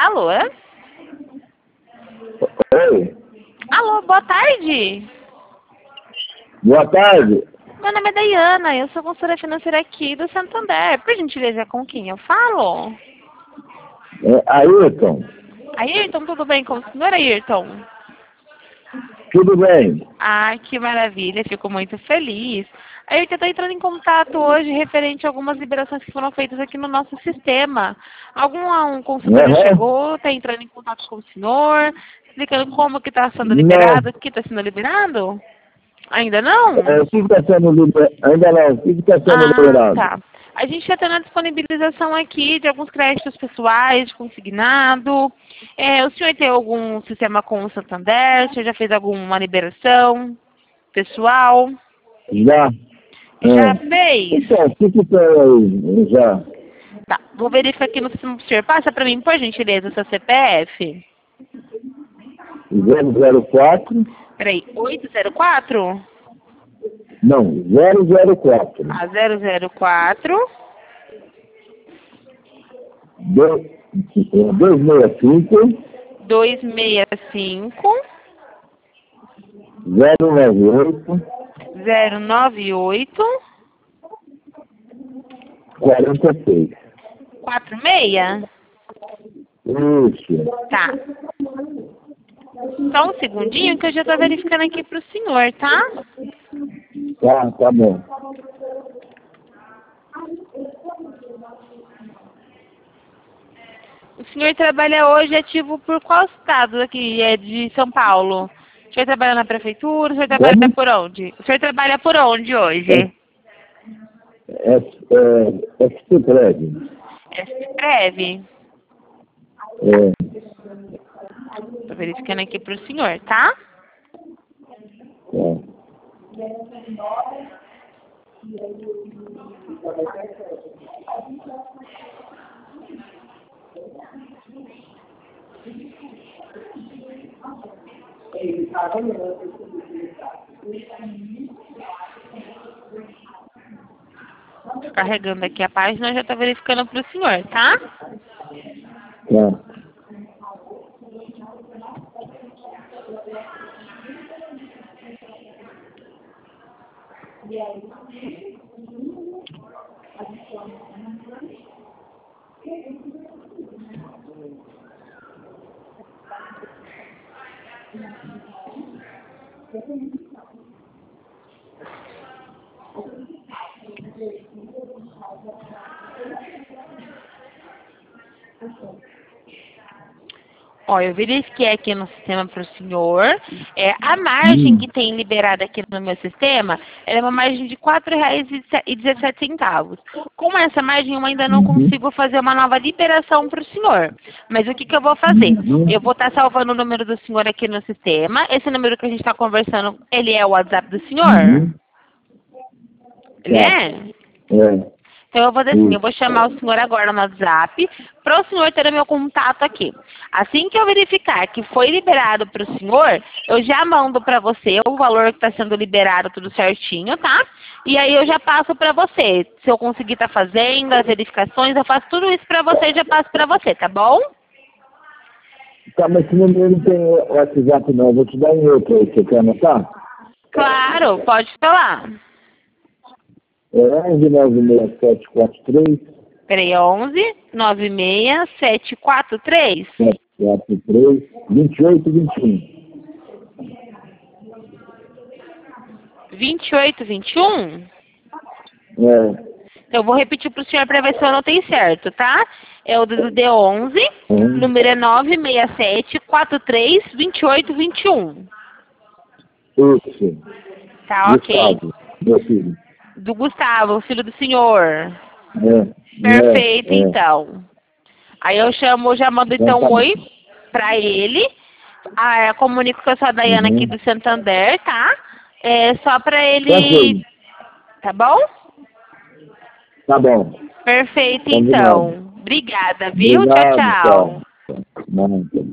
Alô? Oi, Alô, boa tarde. boa tarde. Meu nome é Dayana, eu sou consultora financeira aqui do Santander. Por gentileza, com quem eu falo? É Ayrton, Ayrton, tudo bem com o senhor, Ayrton? tudo bem? Ai, que maravilha, fico muito feliz. Ayrton, eu estou entrando em contato hoje referente a algumas liberações que foram feitas aqui no nosso sistema. Algum consultor já Aham. chegou, está entrando em contato com o senhor, explicando como que está sendo Não, liberado, o que está sendo liberado? Ainda não? o que está sendo liberado? Ainda não, o que está sendo Ah, liberado? tá. A gente já está na disponibilização aqui de alguns créditos pessoais, de consignado. O senhor tem algum sistema com o Santander? O senhor já fez alguma liberação pessoal? Já. Já É. fez? Então, o que tem aí? Já. Tá. Vou verificar aqui no sistema do senhor. Passa para mim, por gentileza, o seu CPF. 004? Peraí, 804? Não, 004. A 004 265 265 098 098 46. 46? Isso. Tá. Só um segundinho que eu já estou verificando aqui para o senhor, tá? Tá bom. O senhor trabalha hoje ativo por qual estado aqui? É de São Paulo? O senhor trabalha na prefeitura? O senhor trabalha Como? por onde? O senhor trabalha por onde É, hoje? Prédio. Breve. É, Estou verificando aqui para o senhor, tá? é. Tô carregando aqui a página, eu já estou verificando para o senhor, tá? Tá. Ó, eu verifiquei aqui no sistema para o senhor. A margem que tem liberada aqui no meu sistema, ela é uma margem de R$ 4,17. Com essa margem, eu ainda não Uhum. consigo fazer uma nova liberação para o senhor. Mas o que, que eu vou fazer? Eu vou estar salvando o número do senhor aqui no sistema. Esse número que a gente está conversando, ele é o WhatsApp do senhor? Uhum. Ele Tá. é? É. Então eu vou dizer assim, eu Isso. vou chamar o senhor agora no WhatsApp para o senhor ter o meu contato aqui. Assim que eu verificar que foi liberado para o senhor, eu já mando para você o valor que está sendo liberado tudo certinho, tá? E aí eu já passo para você. Se eu conseguir estar fazendo as verificações, eu faço tudo isso para você e já passo para você, tá bom? Tá, mas esse número não tem WhatsApp não. Eu vou te dar um outro aí. Você quer anotar? Claro, pode falar. É 1196-743. Peraí, 11 96 743 743 2821. 2821. É. Então, eu vou repetir para o senhor para ver se eu anotei certo, tá? É o DDD11, número é 967 43 28 21. Isso. Tá, ok. Gustavo, meu filho. Do Gustavo, filho do senhor. Perfeito, É. então. Aí eu chamo, já mando Então então tá um bom. oi pra ele. Eu comunico que eu sou a Dayana aqui Uhum. do Santander, tá? É só pra ele. Tranquilo. Tá bom? Tá bom. Perfeito, Combinado. então. Obrigada, viu? Tchau, Obrigado, tchau. tchau. Não,